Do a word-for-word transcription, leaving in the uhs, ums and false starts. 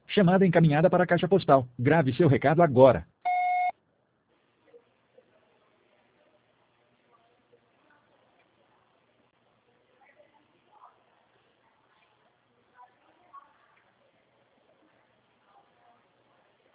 Chamada encaminhada para a caixa postal. Grave seu recado agora.